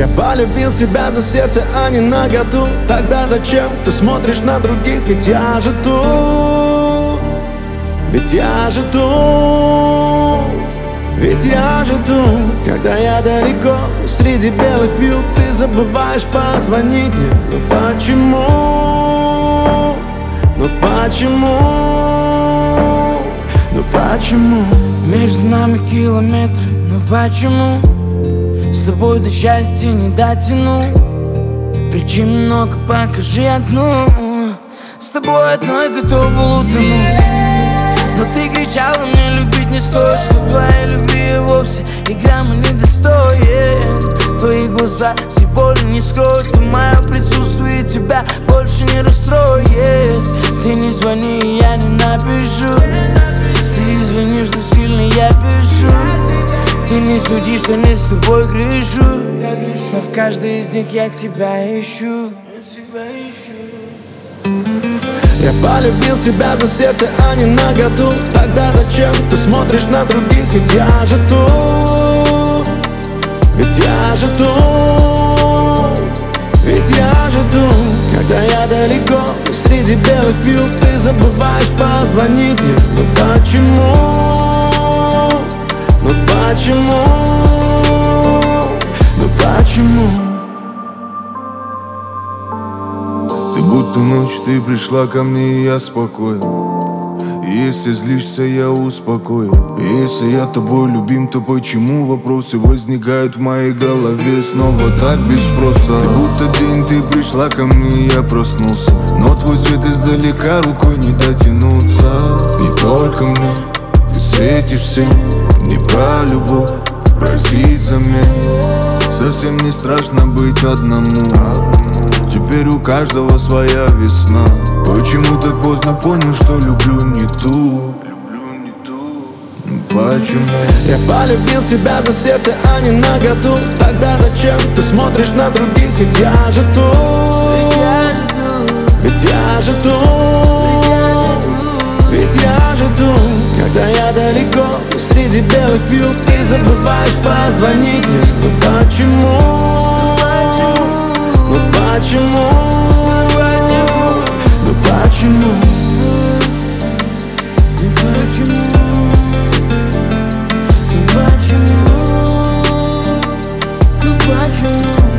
Я полюбил тебя за сердце, а не наготу. Тогда зачем ты смотришь на других? Ведь я же тут, ведь я же тут, ведь я же тут. Когда я далеко, среди белых вьюг, ты забываешь позвонить мне. Ну почему? Ну почему? Ну почему? Между нами километры, ну почему? С тобой до счастья не дотяну. Причин много, покажи одну. С тобой одной готова утонуть. Но ты кричала мне, любить не стоит, что твоей любви вовсе и грамма не достоин. Твои глаза все боли не скроют, и мое присутствие тебя больше не расстроит. Ты не звони, я не напишу. Ты извини, что сильно я пишу. Ты не суди, что не с тобой грешу, но в каждой из них я тебя ищу. Я полюбил тебя за сердце, а не наготу. Тогда зачем ты смотришь на других? Ведь я же тут, ведь я же тут, ведь я же тут. Когда я далеко, среди белых вьюг, ты забываешь позвонить мне. Ну почему? Ну почему? Ну почему? Ты будто ночь, ты пришла ко мне, и я спокоен. И если злишься, я успокоил. И если я тобой любим, то почему вопросы возникают в моей голове снова так без спроса? Ты будто день, ты пришла ко мне, и я проснулся. Но твой свет издалека рукой не дотянуться. Не только мне, ты светишь всем. Не про любовь, просить замен. Совсем не страшно быть одному. Теперь у каждого своя весна. Почему так поздно понял, что люблю не ту? Почему? Я полюбил тебя за сердце, а не наготу. Тогда зачем ты смотришь на других? Ведь я же тут, ведь я же тут, ведь я же тут. Когда я далеко, среди белых вьюг, ты забываешь позвонить мне. Ну почему? Ну почему? Ну почему? Ну почему? Ну почему? Ну почему?